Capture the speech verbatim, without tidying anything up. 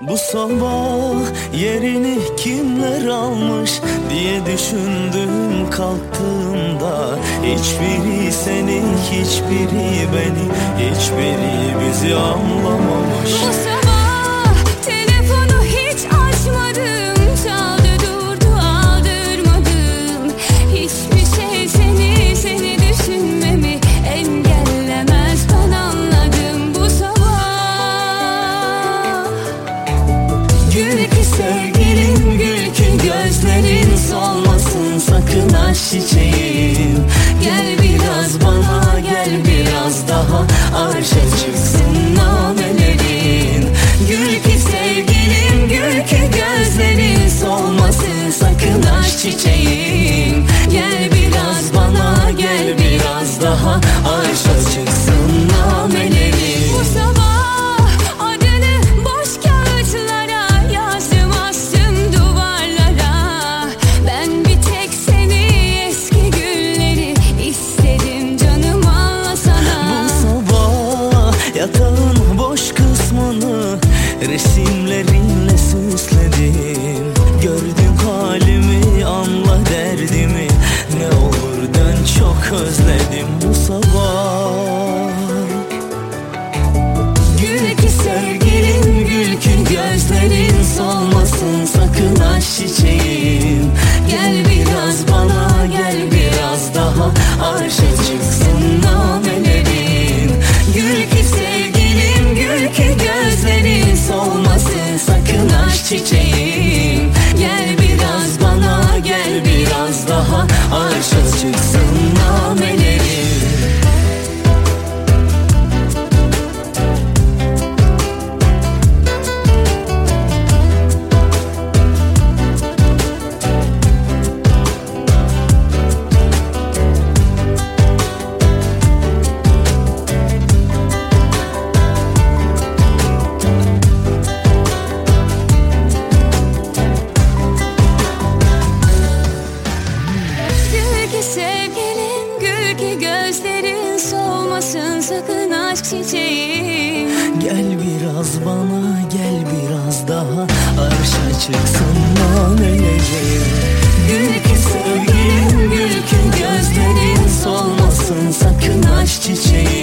Bu sabah yerini kimler almış diye düşündüm kalktığımda. Hiçbiri seni, hiçbiri beni, hiçbiri bizi anlamamış. Bu sabah telefonu hiç açmadım, çaldı durdu aldırmadım. Hiçbir şey seni, seni düşünmemi engellemez, ben anladım bu sabah. Gül ki sevgilim, gül ki gözlerin solmasın sakın aşk çiçeğim. Gel biraz bana, gel biraz daha, arşa çıksın namelerin. Gül ki sevgilim, gül ki gözlerin solmasın sakın aşk çiçeğim. Gel biraz bana, gel biraz daha, arşa çıksın namelerin. Bu sabah adını boş kağıtlara yazdım, astım duvarlara. Ben bir tek seni, eski günleri istedim canım, anlasana. Bu sabah yatağın boş kısmını resimlerinle süsledim. Gördün halimi, anla derdimi, ne olur dön çok özledim bu sabah. Gül ki sevgilim, gül ki gözlerin solmasın sakın aşk çiçeğim. Gel biraz bana, gel biraz daha, arşa çıksın namelerin. Gül ki sevgilim, gül ki gözlerin solmasın sakın aşk çiçeğim. Gel biraz bana, gel biraz daha, arşa çıksın namelerin. Gül ki sevgilim, gül ki gözlerin solmasın sakın aşk çiçeğim. Gel biraz bana, gel biraz daha, arşa çıksın namelerin. Gül ki sevgilim, gül ki gözlerin solmasın sakın aşk çiçeğim.